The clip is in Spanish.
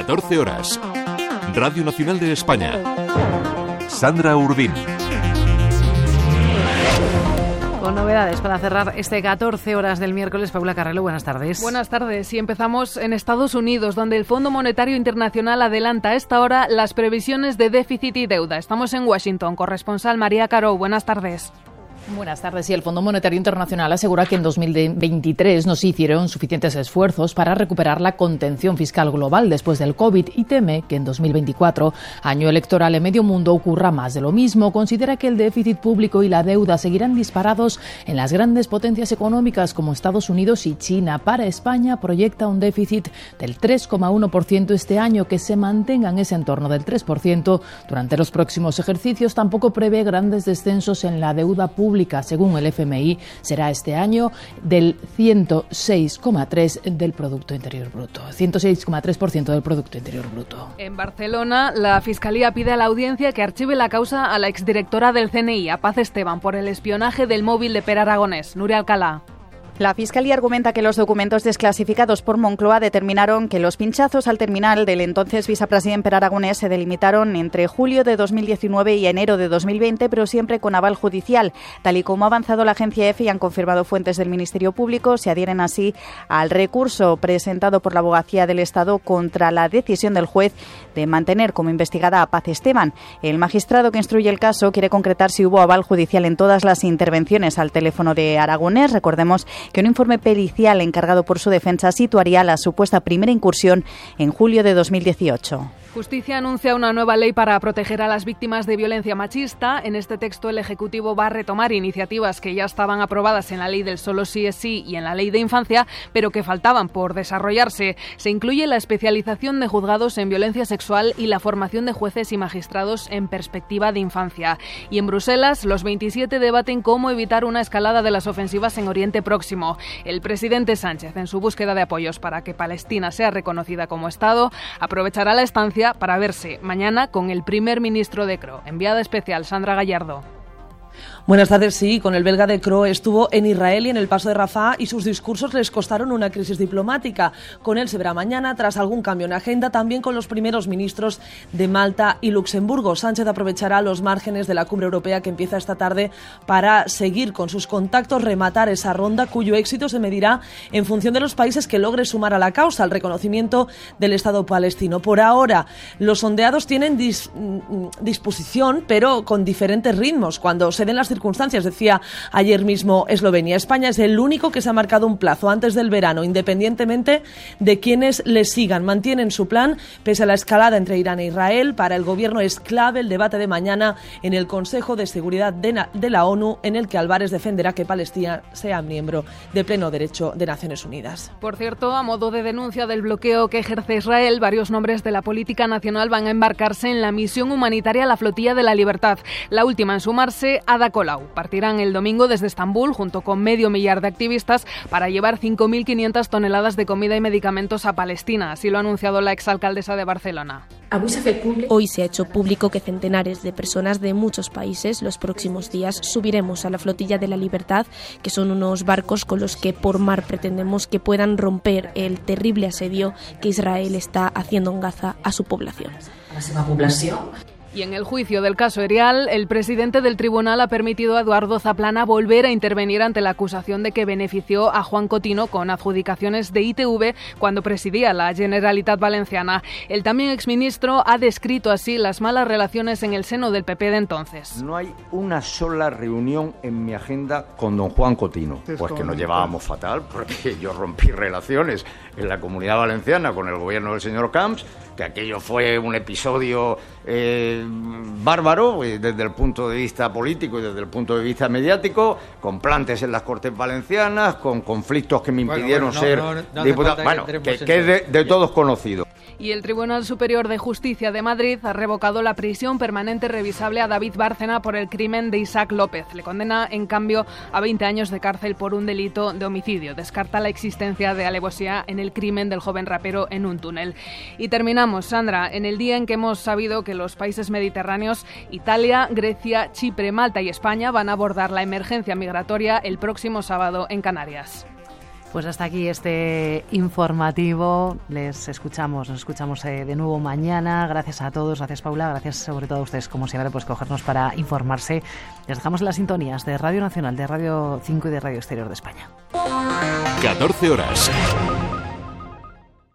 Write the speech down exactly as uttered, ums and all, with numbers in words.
catorce horas. Radio Nacional de España. Sandra Urdín. Con novedades para cerrar este catorce horas del miércoles. Paula Carrelo, buenas tardes. Buenas tardes. Y empezamos en Estados Unidos, donde el Fondo Monetario Internacional adelanta a esta hora las previsiones de déficit y deuda. Estamos en Washington. Corresponsal María Caro, buenas tardes. Buenas tardes. Y el Fondo Monetario Internacional asegura que en dos mil veintitrés no se hicieron suficientes esfuerzos para recuperar la contención fiscal global después del COVID y teme que en dos mil veinticuatro, año electoral en medio mundo, ocurra más de lo mismo. Considera que el déficit público y la deuda seguirán disparados en las grandes potencias económicas como Estados Unidos y China. Para España proyecta un déficit del tres coma uno por ciento este año, que se mantenga en ese entorno del tres por ciento durante los próximos ejercicios. Tampoco prevé grandes descensos en la deuda pública. Según el F M I, será este año del ciento seis coma tres del Producto Interior Bruto. ciento seis coma tres por ciento del Producto Interior Bruto. En Barcelona, la Fiscalía pide a la audiencia que archive la causa a la exdirectora del C N I, a Paz Esteban, por el espionaje del móvil de Pere Aragonés. Nuria Alcalá. La Fiscalía argumenta que los documentos desclasificados por Moncloa determinaron que los pinchazos al terminal del entonces vicepresidente Pere Aragonés se delimitaron entre julio de dos mil diecinueve y enero de dos mil veinte, pero siempre con aval judicial. Tal y como ha avanzado la agencia EFE y han confirmado fuentes del Ministerio Público, se adhieren así al recurso presentado por la Abogacía del Estado contra la decisión del juez de mantener como investigada a Paz Esteban. El magistrado que instruye el caso quiere concretar si hubo aval judicial en todas las intervenciones al teléfono de Aragonés. Recordemos que un informe pericial encargado por su defensa situaría la supuesta primera incursión en julio de dos mil dieciocho. Justicia anuncia una nueva ley para proteger a las víctimas de violencia machista. En este texto el Ejecutivo va a retomar iniciativas que ya estaban aprobadas en la ley del solo sí es sí y en la ley de infancia, pero que faltaban por desarrollarse. Se incluye la especialización de juzgados en violencia sexual y la formación de jueces y magistrados en perspectiva de infancia. Y en Bruselas, los veintisiete debaten cómo evitar una escalada de las ofensivas en Oriente Próximo. El presidente Sánchez, en su búsqueda de apoyos para que Palestina sea reconocida como Estado, aprovechará la estancia para verse mañana con el primer ministro de C R O. Enviada especial, Sandra Gallardo. Buenas tardes. Sí, con el belga de C R O estuvo en Israel y en el Paso de Rafah y sus discursos les costaron una crisis diplomática. Con él se verá mañana, tras algún cambio en agenda, también con los primeros ministros de Malta y Luxemburgo. Sánchez aprovechará los márgenes de la cumbre europea que empieza esta tarde para seguir con sus contactos, rematar esa ronda cuyo éxito se medirá en función de los países que logre sumar a la causa, al reconocimiento del Estado palestino. Por ahora, los sondeados tienen dis, disposición, pero con diferentes ritmos. Cuando se den las circunstancias, decía ayer mismo Eslovenia. España es el único que se ha marcado un plazo antes del verano, independientemente de quienes le sigan. Mantienen su plan pese a la escalada entre Irán e Israel. Para el gobierno es clave el debate de mañana en el Consejo de Seguridad de, Na- de la ONU, en el que Álvarez defenderá que Palestina sea miembro de pleno derecho de Naciones Unidas. Por cierto, a modo de denuncia del bloqueo que ejerce Israel, varios nombres de la política nacional van a embarcarse en la misión humanitaria La Flotilla de la Libertad. La última en sumarse, Ada Colau. Partirán el domingo desde Estambul junto con medio millar de activistas para llevar cinco mil quinientas toneladas de comida y medicamentos a Palestina. Así lo ha anunciado la exalcaldesa de Barcelona. Hoy se ha hecho público que centenares de personas de muchos países los próximos días subiremos a la Flotilla de la Libertad, que son unos barcos con los que por mar pretendemos que puedan romper el terrible asedio que Israel está haciendo en Gaza a su población. Y en el juicio del caso Erial, el presidente del tribunal ha permitido a Eduardo Zaplana volver a intervenir ante la acusación de que benefició a Juan Cotino con adjudicaciones de I T V cuando presidía la Generalitat Valenciana. El también exministro ha descrito así las malas relaciones en el seno del P P de entonces. No hay una sola reunión en mi agenda con don Juan Cotino. Pues que nos llevábamos fatal, porque yo rompí relaciones en la Comunidad Valenciana con el gobierno del señor Camps, que aquello fue un episodio eh, bárbaro eh, desde el punto de vista político y desde el punto de vista mediático, con plantes en las Cortes Valencianas, con conflictos que me impidieron bueno, bueno, no, ser no, no diputado. Bueno, que, que, que es de, de todos conocido. Y el Tribunal Superior de Justicia de Madrid ha revocado la prisión permanente revisable a David Bárcena por el crimen de Isaac López. Le condena, en cambio, a veinte años de cárcel por un delito de homicidio. Descarta la existencia de alevosía en el crimen del joven rapero en un túnel. Y terminamos, Sandra, en el día en que hemos sabido que los países mediterráneos, Italia, Grecia, Chipre, Malta y España van a abordar la emergencia migratoria el próximo sábado en Canarias. Pues hasta aquí este informativo. Les escuchamos, nos escuchamos eh, de nuevo mañana. Gracias a todos, gracias Paula, gracias sobre todo a ustedes, como siempre, pues cogernos para informarse. Les dejamos en las sintonías de Radio Nacional, de Radio cinco y de Radio Exterior de España. catorce horas.